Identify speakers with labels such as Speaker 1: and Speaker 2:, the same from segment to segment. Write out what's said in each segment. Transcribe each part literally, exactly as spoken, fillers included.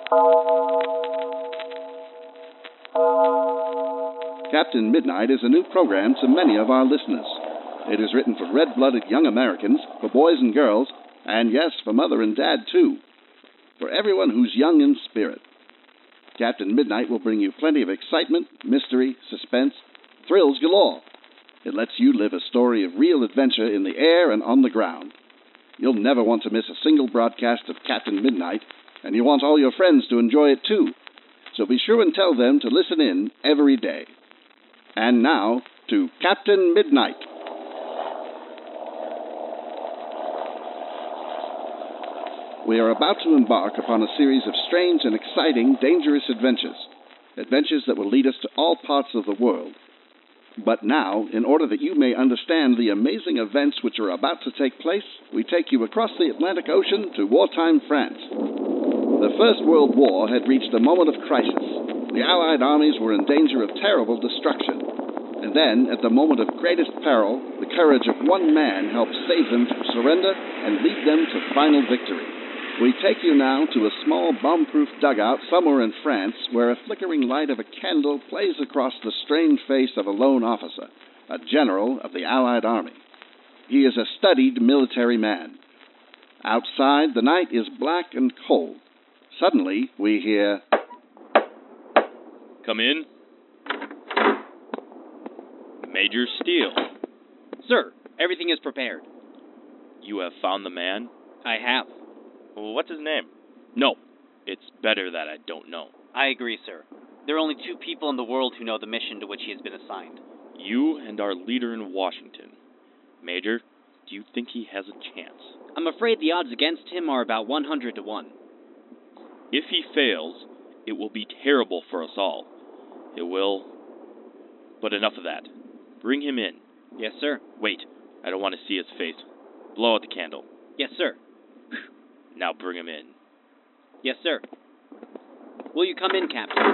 Speaker 1: Captain Midnight is a new program to many of our listeners. It is written for red-blooded young Americans, for boys and girls, and yes, for mother and dad, too. For everyone who's young in spirit. Captain Midnight will bring you plenty of excitement, mystery, suspense, thrills galore. It lets you live a story of real adventure in the air and on the ground. You'll never want to miss a single broadcast of Captain Midnight, and you want all your friends to enjoy it too. So be sure and tell them to listen in every day. And now, to Captain Midnight. We are about to embark upon a series of strange and exciting, dangerous adventures. Adventures that will lead us to all parts of the world. But now, in order that you may understand the amazing events which are about to take place, we take you across the Atlantic Ocean to wartime France. The First World War had reached a moment of crisis. The Allied armies were in danger of terrible destruction. And then, at the moment of greatest peril, the courage of one man helped save them from surrender and lead them to final victory. We take you now to a small bomb-proof dugout somewhere in France where a flickering light of a candle plays across the strained face of a lone officer, a general of the Allied army. He is a studied military man. Outside, the night is black and cold. Suddenly, we hear...
Speaker 2: Come in. Major Steele.
Speaker 3: Sir, everything is prepared.
Speaker 2: You have found the man?
Speaker 3: I have.
Speaker 2: What's his name? No, it's better that I don't know.
Speaker 3: I agree, sir. There are only two people in the world who know the mission to which he has been assigned.
Speaker 2: You and our leader in Washington. Major, do you think he has a chance?
Speaker 3: I'm afraid the odds against him are about one hundred to one.
Speaker 2: If he fails, it will be terrible for us all. It will... But enough of that. Bring him in.
Speaker 3: Yes, sir.
Speaker 2: Wait, I don't want to see his face. Blow out the candle.
Speaker 3: Yes, sir.
Speaker 2: Now bring him in.
Speaker 3: Yes, sir. Will you come in, Captain?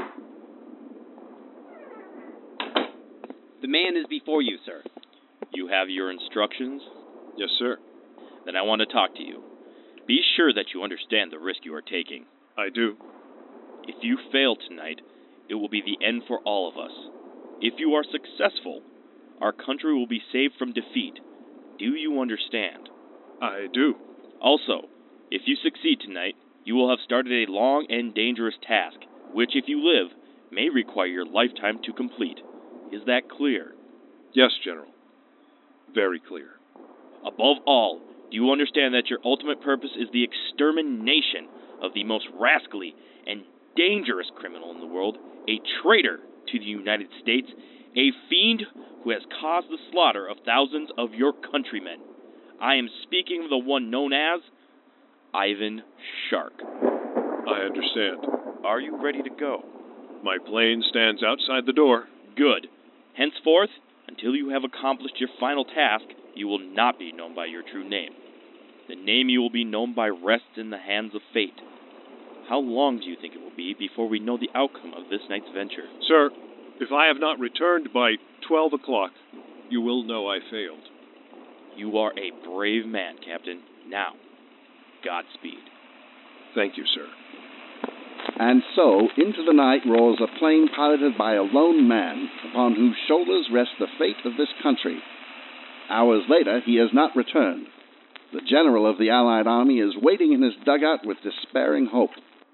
Speaker 3: The man is before you, sir.
Speaker 2: You have your instructions?
Speaker 4: Yes, sir.
Speaker 2: Then I want to talk to you. Be sure that you understand the risk you are taking.
Speaker 4: I do.
Speaker 2: If you fail tonight, it will be the end for all of us. If you are successful, our country will be saved from defeat. Do you understand?
Speaker 4: I do.
Speaker 2: Also, if you succeed tonight, you will have started a long and dangerous task, which, if you live, may require your lifetime to complete. Is that clear?
Speaker 4: Yes, General. Very clear.
Speaker 2: Above all, do you understand that your ultimate purpose is the extermination of the most rascally and dangerous criminal in the world, a traitor to the United States, a fiend who has caused the slaughter of thousands of your countrymen? I am speaking of the one known as Ivan Shark.
Speaker 4: I understand.
Speaker 2: Are you ready to go?
Speaker 4: My plane stands outside the door.
Speaker 2: Good. Henceforth, until you have accomplished your final task, you will not be known by your true name. The name you will be known by rests in the hands of fate. How long do you think it will be before we know the outcome of this night's venture?
Speaker 4: Sir, if I have not returned by twelve o'clock, you will know I failed.
Speaker 2: You are a brave man, Captain. Now, Godspeed.
Speaker 4: Thank you, sir.
Speaker 1: And so, into the night roars a plane piloted by a lone man, upon whose shoulders rests the fate of this country. Hours later, he has not returned. The general of the Allied army is waiting in his dugout with despairing hope.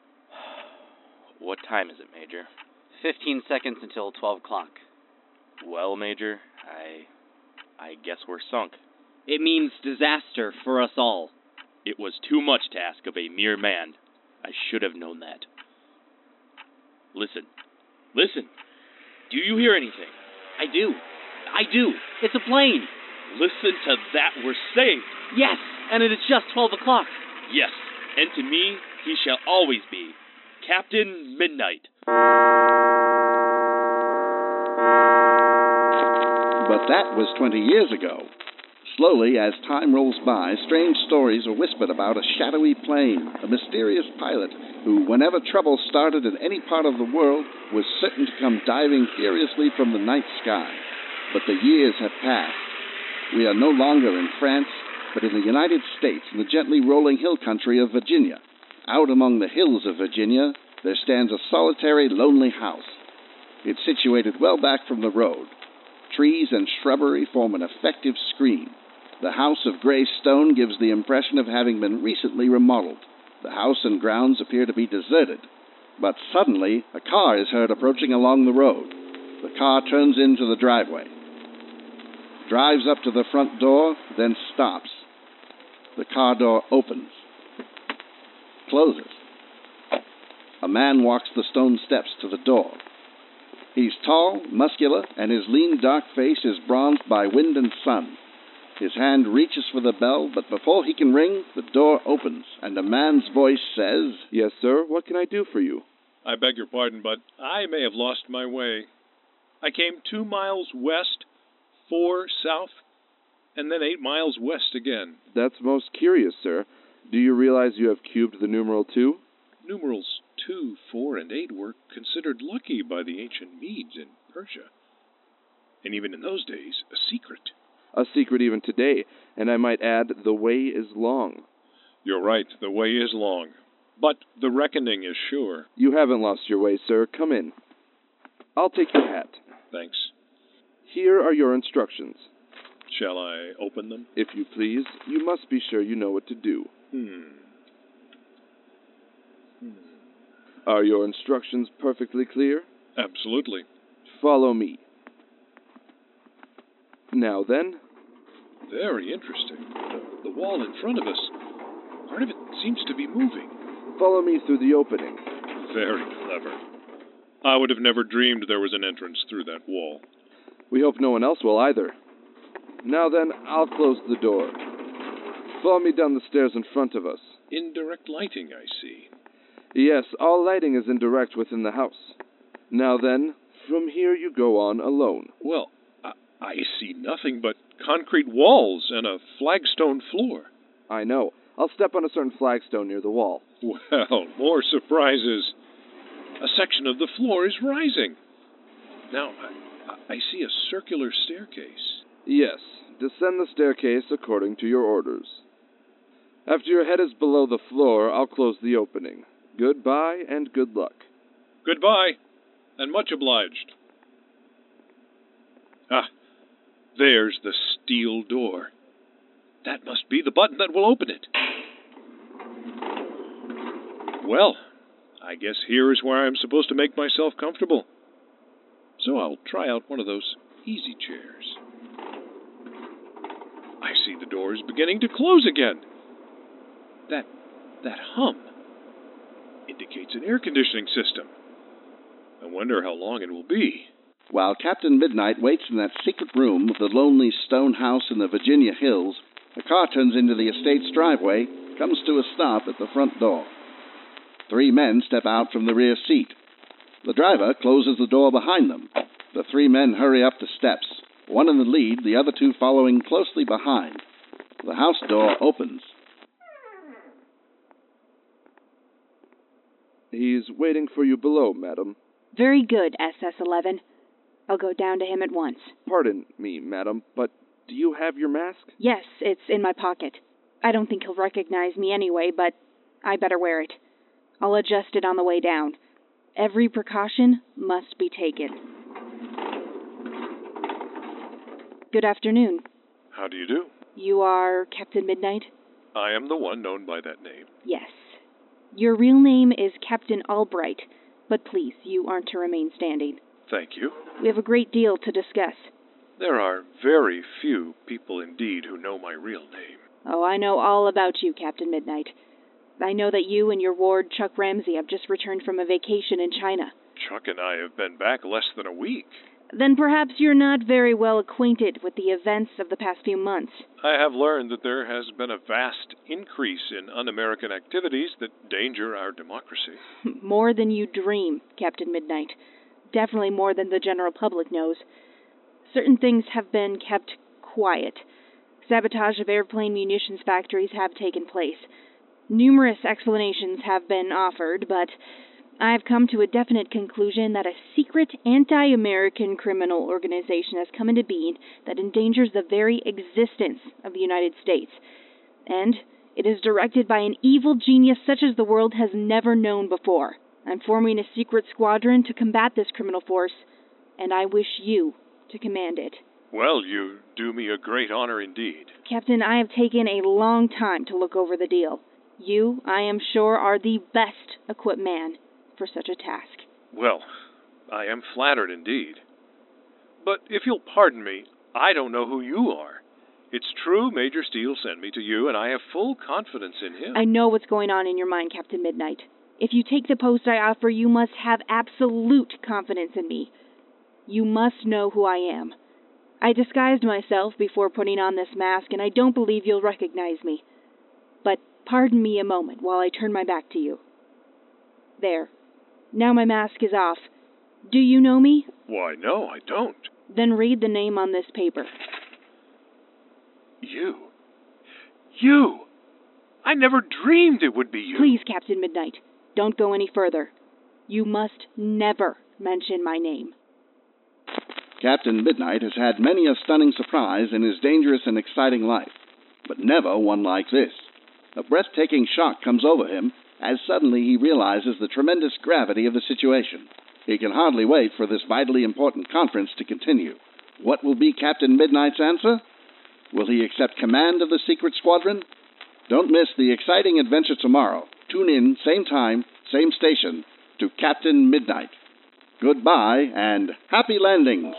Speaker 2: What time is it, Major?
Speaker 3: Fifteen seconds until twelve o'clock.
Speaker 2: Well, Major, I... I guess we're sunk.
Speaker 3: It means disaster for us all.
Speaker 2: It was too much to ask of a mere man. I should have known that. Listen. Listen. Do you hear anything?
Speaker 3: I do. I do. It's a plane.
Speaker 2: Listen to that. We're saved.
Speaker 3: Yes, and it is just twelve o'clock.
Speaker 2: Yes, and to me, he shall always be Captain Midnight.
Speaker 1: But that was twenty years ago. Slowly, as time rolls by, strange stories are whispered about a shadowy plane, a mysterious pilot who, whenever trouble started in any part of the world, was certain to come diving furiously from the night sky. But the years have passed. We are no longer in France, but in the United States, in the gently rolling hill country of Virginia. Out among the hills of Virginia, there stands a solitary, lonely house. It's situated well back from the road. Trees and shrubbery form an effective screen. The house of gray stone gives the impression of having been recently remodeled. The house and grounds appear to be deserted. But suddenly, a car is heard approaching along the road. The car turns into the driveway, drives up to the front door, then stops. The car door opens, closes. A man walks the stone steps to the door. He's tall, muscular, and his lean, dark face is bronzed by wind and sun. His hand reaches for the bell, but before he can ring, the door opens, and a man's voice says,
Speaker 5: "Yes, sir. What can I do for you?"
Speaker 4: I beg your pardon, but I may have lost my way. I came two miles west, four south, and then eight miles west again.
Speaker 5: That's most curious, sir. Do you realize you have cubed the numeral two?
Speaker 4: Numerals two, four, and eight were considered lucky by the ancient Medes in Persia. And even in those days, a secret.
Speaker 5: A secret even today, and I might add, the way is long.
Speaker 4: You're right, the way is long. But the reckoning is sure.
Speaker 5: You haven't lost your way, sir. Come in. I'll take your hat.
Speaker 4: Thanks.
Speaker 5: Here are your instructions.
Speaker 4: Shall I open them?
Speaker 5: If you please, you must be sure you know what to do.
Speaker 4: Hmm. Hmm.
Speaker 5: Are your instructions perfectly clear?
Speaker 4: Absolutely.
Speaker 5: Follow me. Now then.
Speaker 4: Very interesting. The, the wall in front of us, part of it seems to be moving.
Speaker 5: Follow me through the opening.
Speaker 4: Very clever. I would have never dreamed there was an entrance through that wall.
Speaker 5: We hope no one else will either. Now then, I'll close the door. Follow me down the stairs in front of us.
Speaker 4: Indirect lighting, I see.
Speaker 5: Yes, all lighting is indirect within the house. Now then, from here you go on alone.
Speaker 4: Well, I, I see nothing but concrete walls and a flagstone floor.
Speaker 5: I know. I'll step on a certain flagstone near the wall.
Speaker 4: Well, more surprises. A section of the floor is rising. Now, I, I see a circular staircase.
Speaker 5: Yes, descend the staircase according to your orders. After your head is below the floor, I'll close the opening. Goodbye and good luck.
Speaker 4: Goodbye, and much obliged. Ah, there's the steel door. That must be the button that will open it. Well, I guess here is where I'm supposed to make myself comfortable. So I'll try out one of those easy chairs. I see the door is beginning to close again. That, that hum indicates an air conditioning system. I wonder how long it will be.
Speaker 1: While Captain Midnight waits in that secret room of the lonely stone house in the Virginia hills, the car turns into the estate's driveway, comes to a stop at the front door. Three men step out from the rear seat. The driver closes the door behind them. The three men hurry up the steps, one in the lead, the other two following closely behind. The house door opens.
Speaker 5: He's waiting for you below, madam.
Speaker 6: Very good, S S eleven. I'll go down to him at once.
Speaker 5: Pardon me, madam, but do you have your mask?
Speaker 6: Yes, it's in my pocket. I don't think he'll recognize me anyway, but I better wear it. I'll adjust it on the way down. Every precaution must be taken. Good afternoon.
Speaker 4: How do you do?
Speaker 6: You are Captain Midnight?
Speaker 4: I am the one known by that name.
Speaker 6: Yes. Your real name is Captain Albright, but please, you aren't to remain standing.
Speaker 4: Thank you.
Speaker 6: We have a great deal to discuss.
Speaker 4: There are very few people indeed who know my real name.
Speaker 6: Oh, I know all about you, Captain Midnight. I know that you and your ward, Chuck Ramsey, have just returned from a vacation in China.
Speaker 4: Chuck and I have been back less than a week.
Speaker 6: Then perhaps you're not very well acquainted with the events of the past few months.
Speaker 4: I have learned that there has been a vast increase in un-American activities that danger our democracy.
Speaker 6: More than you dream, Captain Midnight. Definitely more than the general public knows. Certain things have been kept quiet. Sabotage of airplane munitions factories have taken place. Numerous explanations have been offered, but I have come to a definite conclusion that a secret anti-American criminal organization has come into being that endangers the very existence of the United States. And it is directed by an evil genius such as the world has never known before. I'm forming a secret squadron to combat this criminal force, and I wish you to command it.
Speaker 4: Well, you do me a great honor indeed.
Speaker 6: Captain, I have taken a long time to look over the deal. You, I am sure, are the best equipped man for such a task.
Speaker 4: Well, I am flattered indeed. But if you'll pardon me, I don't know who you are. It's true Major Steele sent me to you, and I have full confidence in him.
Speaker 6: I know what's going on in your mind, Captain Midnight. If you take the post I offer, you must have absolute confidence in me. You must know who I am. I disguised myself before putting on this mask, and I don't believe you'll recognize me. But pardon me a moment while I turn my back to you. There. Now my mask is off. Do you know me?
Speaker 4: Why, no, I don't.
Speaker 6: Then read the name on this paper.
Speaker 4: You. You! I never dreamed it would be you.
Speaker 6: Please, Captain Midnight, don't go any further. You must never mention my name.
Speaker 1: Captain Midnight has had many a stunning surprise in his dangerous and exciting life, but never one like this. A breathtaking shock comes over him as suddenly he realizes the tremendous gravity of the situation. He can hardly wait for this vitally important conference to continue. What will be Captain Midnight's answer? Will he accept command of the secret squadron? Don't miss the exciting adventure tomorrow. Tune in, same time, same station, to Captain Midnight. Goodbye, and happy landings.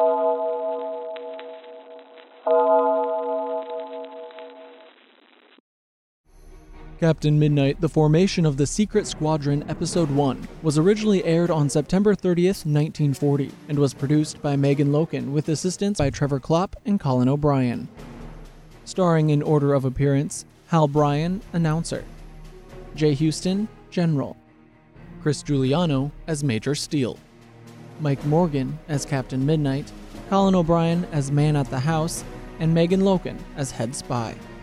Speaker 7: Captain Midnight, The Formation of the Secret Squadron, Episode one, was originally aired on September thirtieth, nineteen forty, and was produced by Megan Loken with assistance by Trevor Klopp and Colin O'Brien. Starring in order of appearance, Hal Bryan, Announcer, Jay Houston, General, Chris Giuliano as Major Steele, Mike Morgan as Captain Midnight, Colin O'Brien as Man at the House, and Megan Loken as Head Spy.